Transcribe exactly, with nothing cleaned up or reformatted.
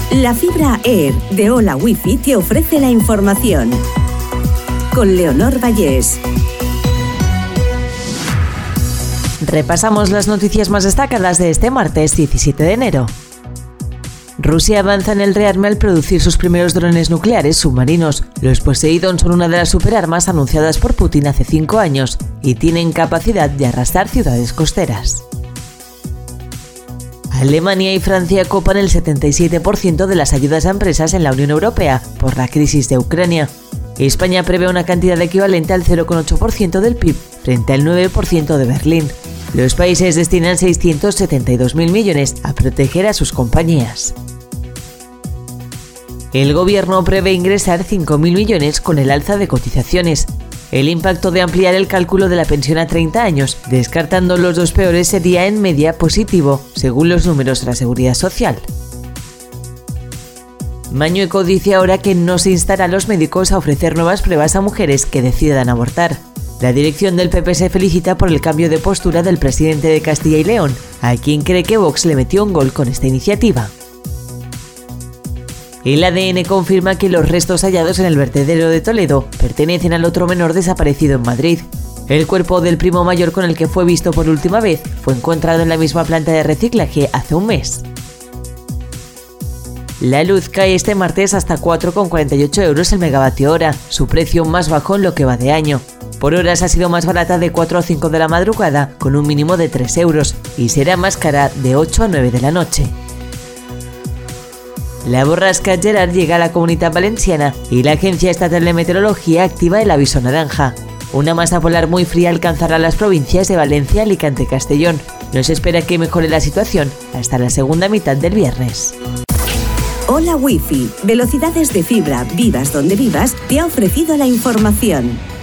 La fibra Air de Hola Wifi te ofrece la información. Con Leonor Vallés. Repasamos las noticias más destacadas de este martes diecisiete de enero. Rusia avanza en el rearme al producir sus primeros drones nucleares submarinos. Los Poseidon son una de las superarmas anunciadas por Putin hace cinco años y tienen capacidad de arrasar ciudades costeras. Alemania y Francia copan el setenta y siete por ciento de las ayudas a empresas en la Unión Europea por la crisis de Ucrania. España prevé una cantidad equivalente al cero coma ocho por ciento del P I B frente al nueve por ciento de Berlín. Los países destinan seiscientos setenta y dos mil millones a proteger a sus compañías. El gobierno prevé ingresar cinco mil millones con el alza de cotizaciones. El impacto de ampliar el cálculo de la pensión a treinta años, descartando los dos peores, sería en media positivo, según los números de la Seguridad Social. Mañueco dice ahora que no se instará a los médicos a ofrecer nuevas pruebas a mujeres que decidan abortar. La dirección del P P se felicita por el cambio de postura del presidente de Castilla y León, a quien cree que Vox le metió un gol con esta iniciativa. El A D N confirma que los restos hallados en el vertedero de Toledo pertenecen al otro menor desaparecido en Madrid. El cuerpo del primo mayor con el que fue visto por última vez fue encontrado en la misma planta de reciclaje hace un mes. La luz cae este martes hasta cuatro coma cuarenta y ocho euros el megavatio hora, su precio más bajo en lo que va de año. Por horas ha sido más barata de cuatro a cinco de la madrugada, con un mínimo de tres euros, y será más cara de ocho a nueve de la noche. La borrasca Gerard llega a la Comunitat Valenciana y la Agencia Estatal de Meteorología activa el aviso naranja. Una masa polar muy fría alcanzará las provincias de Valencia, Alicante y Castellón. No se espera que mejore la situación hasta la segunda mitad del viernes. Hola Wifi, velocidades de fibra, vivas donde vivas, te ha ofrecido la información.